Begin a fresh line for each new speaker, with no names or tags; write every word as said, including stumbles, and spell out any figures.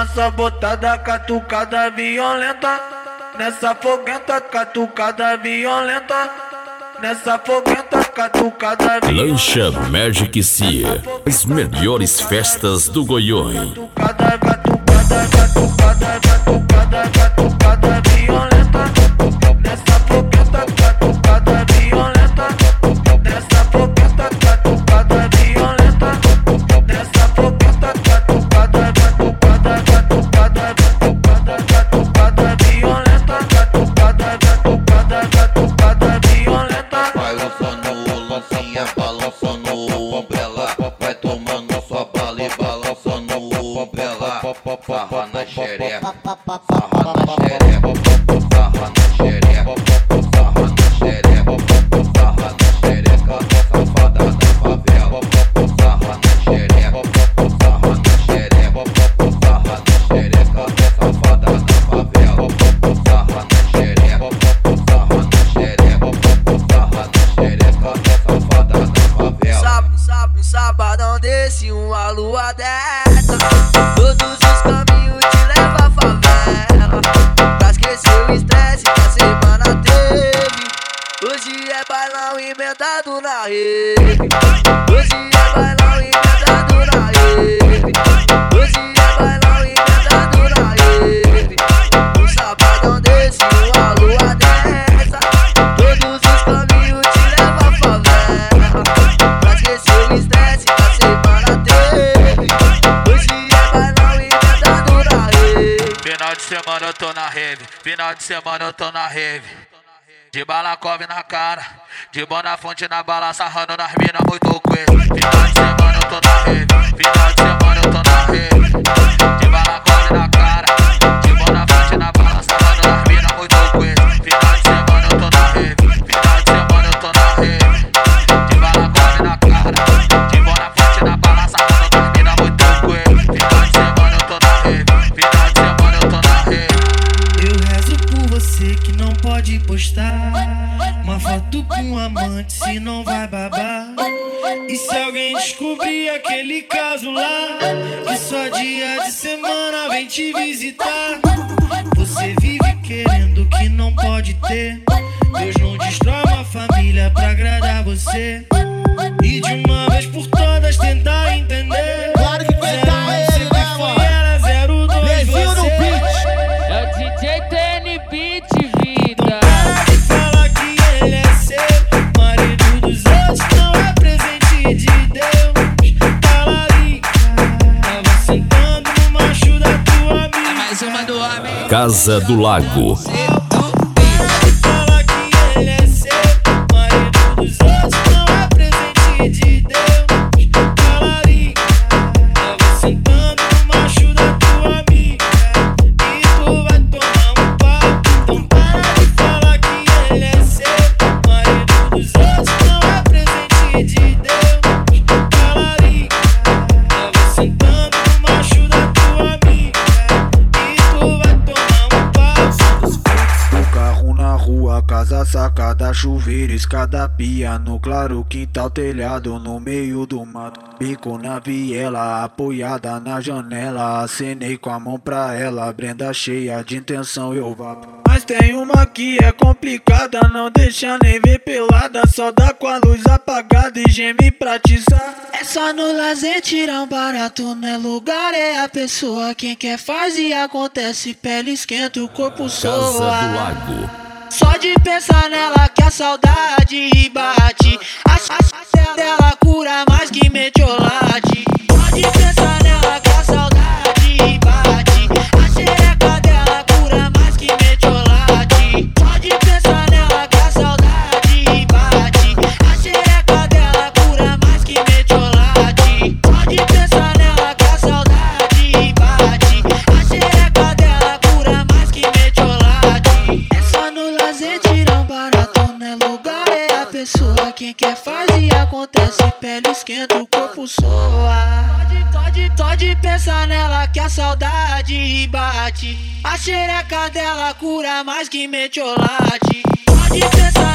balança botada, catucada violenta. Nessa foguenta, catucada violenta. Nessa foguenta, catucada violenta.
Lancha Magic Cia, as melhores festas do Goiôem.
Catucada, catucada, catucada, catucada, catucada violenta. Nessa foguenta, catucada violenta. Nessa foguenta, catucada violenta. Nessa foguenta, catucada, catucada, catucada, catucada, catucada violenta. Catucada, catucada, catucada violenta.
Vai lançando lancinha, balançando umbrella. Vai tomando sua bala e balançando umbrella. Sarra na xereca, sarra na xereca, sarra na xereca, sarra na xereca, sarra na xereca, safada da favela. Sarra na xereca, sarra na xereca, sarra na xereca, safada da favela. Sarra na xereca, sarra na xereca, sarra na xereca, safada da favela.
Sábado, sábado, sabadão desse, uma lua dessa. Todos os caminhos te levam à favela. Pra esquecer o estresse que a semana teve. Hoje é bailão emendado na rede. Hoje é bailão emendado na rede. Hoje é bailão emendado na rede. Um sabadão desse, uma lua dessa. Todos os caminhos te levam à favela. Pra esquecer o estresse que a semana teve. Hoje é bailão emendado na rede.
Final de semana eu tô na rave, final de semana eu tô na rave. De balacove na cara, de Bonafonte na bala, sarrando nas mina muito coelho. Final de semana eu tô na rave, final de semana eu tô na rave. De balacove na cara, de Bonafonte na bala, sarrando nas mina muito coelho. Final de semana eu tô na rave, final de semana eu tô na rave. De balacove na cara, de Bonafonte na bala, sarrando nas mina muito coelho. Final de semana eu tô na rave, final de semana eu tô na rave.
Eu rezo por você que não pode postar uma foto com um amante, se não vai babar. E se alguém descobrir aquele caso lá, que só dia de semana vem te visitar. Você vive querendo que não pode ter. Deus não destrói uma família pra agradar você. E de uma vez por todas tentar entender.
Claro que tentar é ele, né, mano?
Era zero dois
Levinho no
você.
beat.
É o D J T N Beat, vida.
Para de falar que ele é seu, marido dos outros não é presente de Deus. Talarica, tava sentando no macho da tua amiga.
Mais uma do homem.
Casa do Lago.
Para de falar que ele é seu, marido dos outros não é presente de Deus. Talarica, tava sentando no macho da tua amiga. E tu vai tomar um pau. Então para de falar que ele é seu, marido dos outros não é presente de Deus. Talarica, tava sentando no macho da tua amiga. E tu vai tomar um pau.
O carro na rua, casa sacada, chuveiro, escada, pia no claro, quintal, telhado no meio do mato. Bico na viela, apoiada na janela, acenei com a mão pra ela, Brenda cheia de intenção eu vapo. Mas tem uma que é complicada, não deixa nem ver pelada, só dá com a luz apagada e geme pra atiçar.
É só no lazer tirar um barato, não é lugar, é a pessoa. Quem quer faz e acontece, pele esquenta, o corpo
Casa do
soa.
Lago.
Só de pensar nela que a saudade bate. A chance dela cura mais que metiolate. Só de pensar nela que a saudade bate. A xereca dela cura mais que metiolate. Só de pensar nela que a saudade bate. A xereca dela cura mais que metiolate. Só de pensar nela que a saudade bate. A xereca dela cura mais que metiolate. É só no lazer tirar um barato, não é lugar, é a pessoa. Quem quer faz e acontece, pele esquenta, o corpo soa. Pode, pode, pode pensar nela que a saudade bate. A xereca dela cura mais que metiolate. Pode pensar